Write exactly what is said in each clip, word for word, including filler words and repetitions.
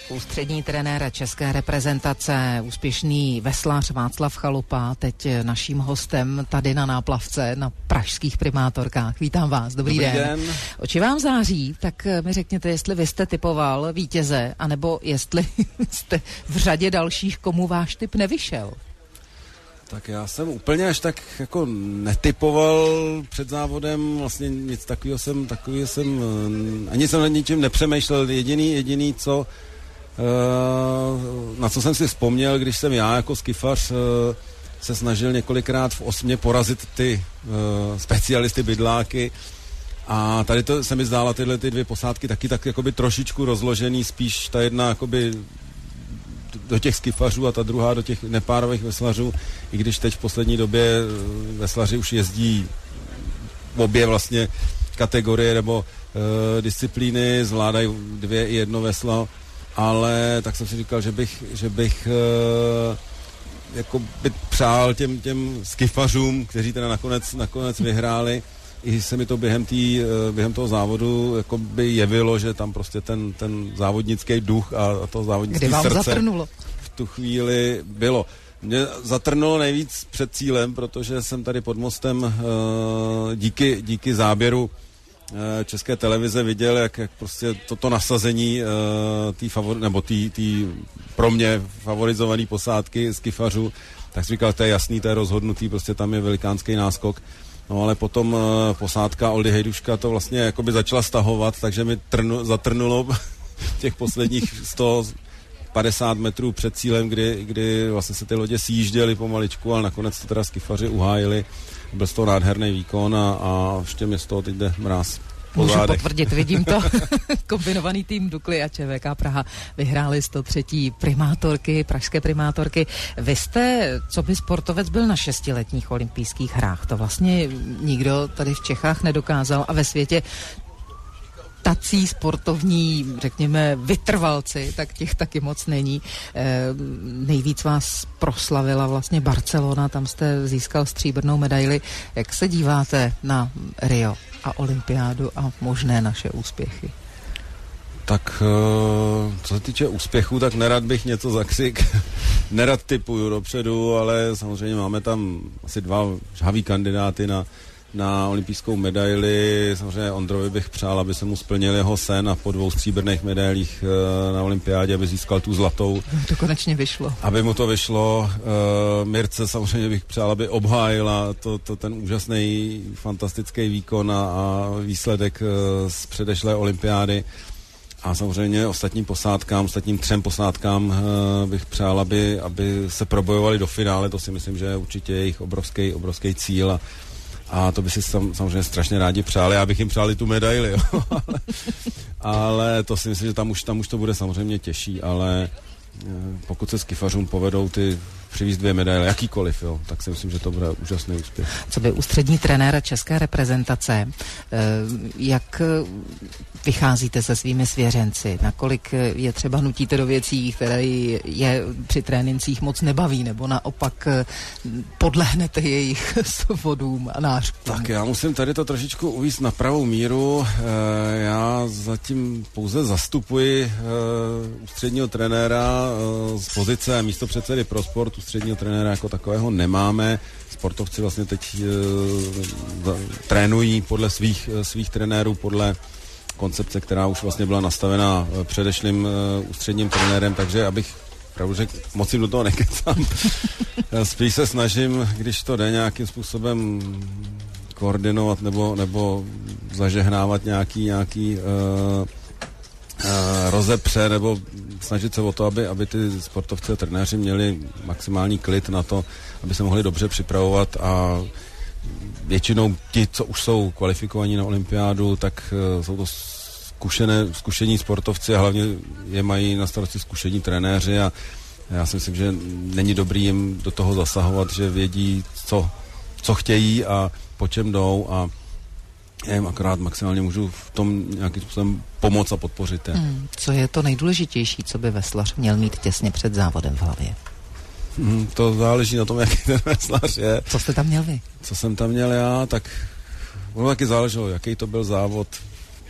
Ústřední trenér české reprezentace, úspěšný veslař Václav Chalupa, teď naším hostem tady na náplavce na pražských Primátorkách. Vítám vás, dobrý, dobrý den. den. Oči vám září, tak mi řekněte, jestli vy jste typoval vítěze, anebo jestli jste v řadě dalších, komu váš tip nevyšel. Tak já jsem úplně až tak jako netypoval před závodem, vlastně nic takového jsem, takového jsem, ani jsem nad ničím nepřemýšlel, jediný, jediný, co, na co jsem si vzpomněl, když jsem já jako skifař se snažil několikrát v osmě porazit ty specialisty bydláky, a tady to se mi zdála tyhle ty dvě posádky taky tak jakoby trošičku rozložený, spíš ta jedna jakoby do těch skifařů a ta druhá do těch nepárových veslařů, i když teď v poslední době veslaři už jezdí obě vlastně kategorie nebo e, disciplíny, zvládají dvě i jedno veslo, ale tak jsem si říkal, že bych, že bych e, jako by přál těm, těm skifařům, kteří teda nakonec, nakonec vyhráli, i se mi to během, tý, během toho závodu jako by jevilo, že tam prostě ten, ten závodnický duch a, a to závodnické srdce zatrnulo? V tu chvíli bylo. Mě zatrnulo nejvíc před cílem, protože jsem tady pod mostem díky, díky záběru České televize viděl, jak, jak prostě toto nasazení tý favor, nebo tý, tý pro mě favorizovaný posádky skifařů, tak jsem říkal, to je jasný, to je rozhodnutý, prostě tam je velikánský náskok. No ale potom uh, posádka Oldy Hejduška to vlastně jakoby začala stahovat, takže mi trnu, zatrnulo těch posledních sto padesát metrů před cílem, kdy, kdy vlastně se ty lodě sjížděly pomaličku, ale nakonec to teda skifaři uhájili. Byl z toho nádherný výkon a, a ještě mě z toho teď jde mráz. Můžu potvrdit, vidím to. Kombinovaný tým Dukly a ČVK Praha vyhráli sto tři primátorky, pražské primátorky. Vy jste, co by sportovec, byl na šestiletních olympijských hrách. To vlastně nikdo tady v Čechách nedokázal a ve světě tací sportovní, řekněme, vytrvalci, tak těch taky moc není. E, nejvíc vás proslavila vlastně Barcelona, tam jste získal stříbrnou medaili. Jak se díváte na Rio a olympiádu a možné naše úspěchy? Tak co se týče úspěchů, tak nerad bych něco zakřik. Nerad typuju dopředu, ale samozřejmě máme tam asi dva žhavý kandidáty na na olympijskou medaili. Samozřejmě Ondrovi bych přál, aby se mu splnil jeho sen a po dvou stříbrných medailích na olympiádě, aby získal tu zlatou. To konečně vyšlo. Aby mu to vyšlo. Mirce samozřejmě bych přál, aby obhájila to, to, ten úžasný, fantastický výkon a, a výsledek z předešlé olympiády. A samozřejmě ostatním posádkám, ostatním třem posádkám bych přál, aby, aby se probojovali do finále. To si myslím, že je určitě jejich obrovský, obrovský cíl a A to by si sam, samozřejmě strašně rádi přáli. Já bych jim přáli tu medaili, jo. ale, ale to si myslím, že tam už, tam už to bude samozřejmě těžší, ale pokud se skifařům povedou ty přivízt dvě medaile, jakýkoliv, jo, tak si myslím, že to bude úžasný úspěch. Co by ústřední trenér české reprezentace, jak vycházíte se svými svěřenci? Nakolik je třeba nutíte do věcí, které je při trénincích moc nebaví, nebo naopak podlehnete jejich svodům a nářkům? Tak já musím tady to trošičku uvést na pravou míru. Já zatím pouze zastupuji ústředního trenéra z pozice místopředsedy pro sport. Ústředního trenéra jako takového nemáme. Sportovci vlastně teď trénují podle svých, svých trenérů, podle koncepce, která už vlastně byla nastavena předešlým uh, ústředním trenérem, takže abych pravdu řekl, moc jim do toho nekecám. Spíš se snažím, když to jde nějakým způsobem koordinovat nebo, nebo zažehnávat nějaký, nějaký uh, uh, rozepře nebo snažit se o to, aby, aby ty sportovci a trenéři měli maximální klid na to, aby se mohli dobře připravovat a většinou ti, co už jsou kvalifikovaní na olympiádu, tak uh, jsou to zkušené, zkušení sportovci a hlavně je mají na starosti zkušení trenéři a já si myslím, že není dobrý jim do toho zasahovat, že vědí, co, co chtějí a po čem jdou a já jim akorát maximálně můžu v tom nějakým způsobem pomoct a podpořit. Hmm, co je to nejdůležitější, co by veslař měl mít těsně před závodem v hlavě? Hmm, to záleží na tom, jaký ten veslař je. Co jste tam měl vy? Co jsem tam měl já, tak ono taky záleželo, jaký to byl závod.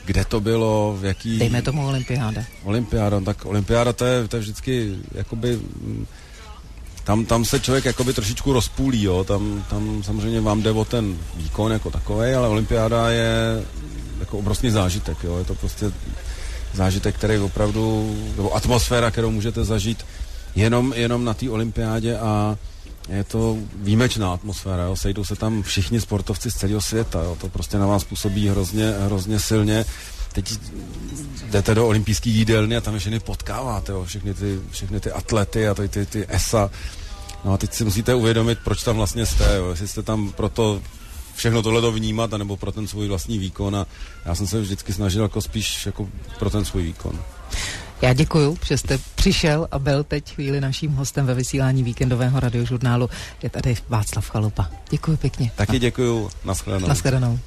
kde to bylo, v jaký... Dejme tomu olympiáda. Olympiáda, tak olympiáda to je, to je vždycky, jakoby... Tam, tam se člověk jakoby trošičku rozpůlí, jo, tam, tam samozřejmě vám jde o ten výkon jako takovej, ale olympiáda je jako obrovský zážitek, jo, je to prostě zážitek, který opravdu, nebo atmosféra, kterou můžete zažít jenom, jenom na té olympiádě a je to výjimečná atmosféra, jo, sejdou se tam všichni sportovci z celého světa, jo, to prostě na vás působí hrozně, hrozně silně. Teď jdete do olympijské jídelny a tam všechny potkáváte, jo, všechny ty, všechny ty atlety a ty, ty, ty E S A. No a teď si musíte uvědomit, proč tam vlastně jste, jo, jestli jste tam proto všechno tohleto vnímat, anebo pro ten svůj vlastní výkon a já jsem se vždycky snažil jako spíš jako pro ten svůj výkon. Já děkuju, že jste přišel a byl teď chvíli naším hostem ve vysílání víkendového radiožurnálu. Je tady Václav Chalupa. Děkuji pěkně. Taky děkuju, nashledanou. Nashledanou.